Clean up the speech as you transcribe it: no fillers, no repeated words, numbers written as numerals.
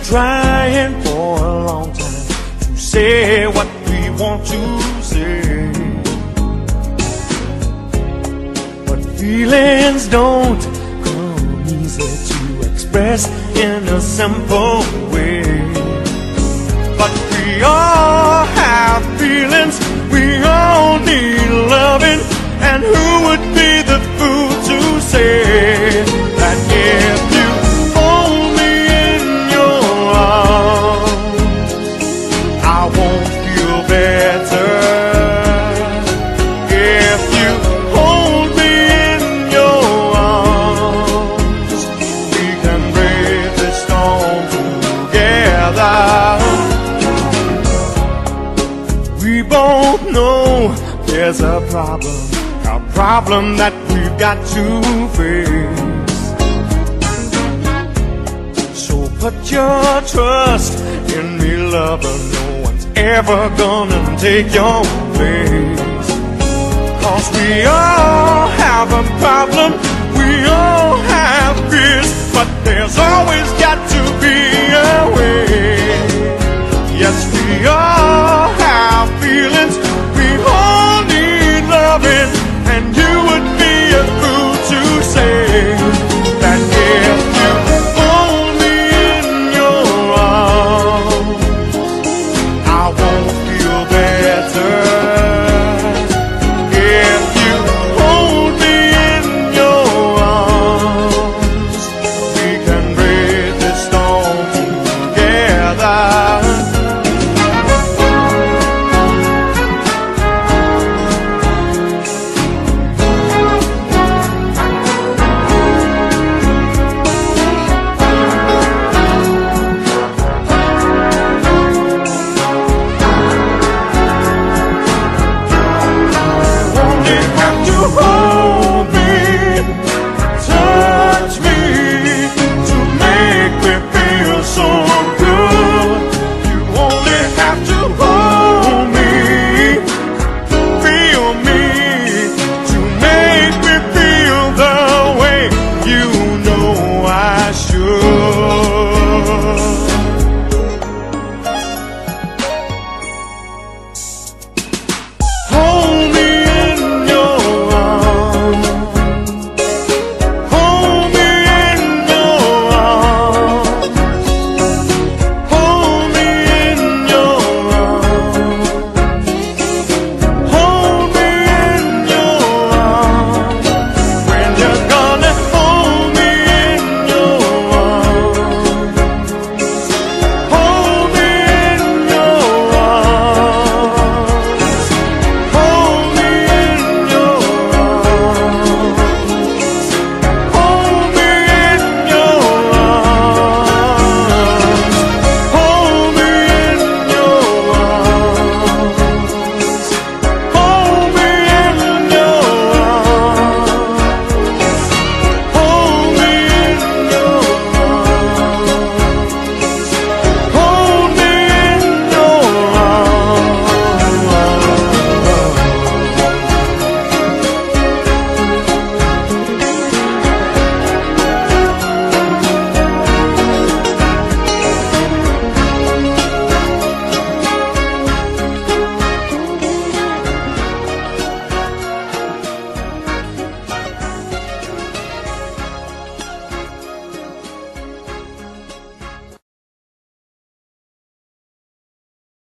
trying for a long time to say what we want to say, but feelings don't come easy to express in a simple way. But we all have feelings, we all need loving, and who would be the fool to say that if you hold me in your arms, I won't feel better? If you hold me in your arms, we can brave this storm together. We both know there's a problem that we've got to face. So put your trust in me, lover, no one's ever gonna take your place. 'Cause we all have a problem, we all have fears, but there's always got to be a way. Yes, we all have feelings, we all need loving, and you would be a fool to say that if you hold me in your arms, I won't feel better. If you hold me in your arms, we can brave this storm together. Hold